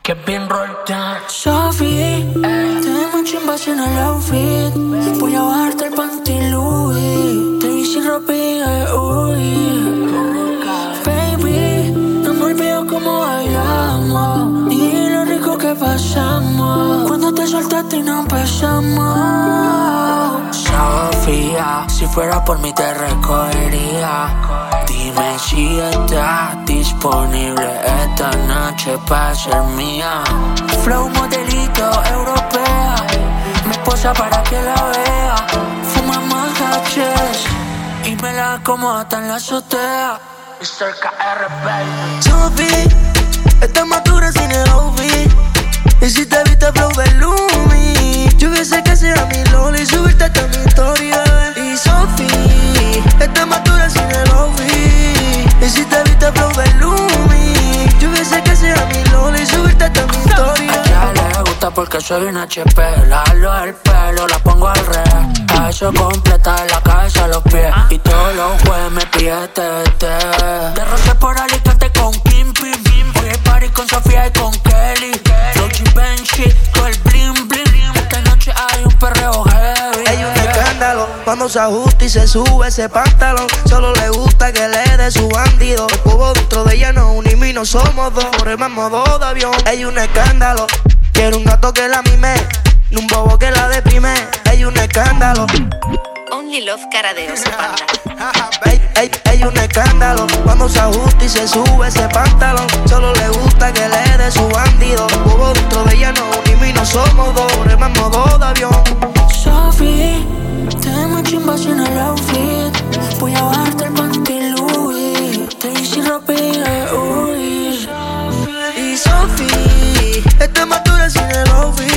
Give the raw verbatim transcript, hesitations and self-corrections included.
Que bien roll down. Sophie, eh. Te veo muy chimba sin el outfit. Voy a bajarte el panty Louis. Te vi sin ropilla, uy. Baby, no me olvido cómo bailamos y lo rico que pasamos cuando te soltaste y no empezamos. Sofía, si fuera por mí te recogería. Dime si estás disponible esta noche para ser mía. Flow modelito europea, mi esposa para que la vea. Fumamos caches y me la acomoda hasta en la azotea. mister K R, baby. Sophie, estás madura sin el outfit. Y si te viste flow de Lumi, yo hubiese que sea mi loli y subirte hasta mi historia. Y Sophie, estás madura sin el outfit. Y si te viste flow de Lumi, yo hubiese que sea mi loli y subirte hasta mi historia. A ella le gusta porque soy un H P. La jalo el pelo, la pongo al revés. A eso completa de la cabeza a los pies. Y todos los jueves me pide T V T. De roce por Alicante con Kim Pim. Voy al party con Sofía y con Kelly. Dolce Benchi, todo el bling bling. Esta noche hay un perreo heavy. Hay un escándalo cuando se ajusta y se sube ese pantalón. Solo le gusta que le dé su bandido. El polvo dentro de ella no un y no somos dos. Por el más modo de avión. Hay un escándalo. Quiero un gato que la mime, no un bobo que la deprime. Hay un escándalo. Only Love cara de oso panda. Hay, hay, hay un escándalo cuando se ajusta y se sube ese pantalón. Solo le gusta que le dé su bandido. El polvo dentro de ella no un y no somos dos. Por el más modo de avión. Sophie, te veo muy chimba sin el outfit. Voy a bajarte el panty Louis. Te vi sin ropilla, uy. Y Sophie, estás madura sin el outfit.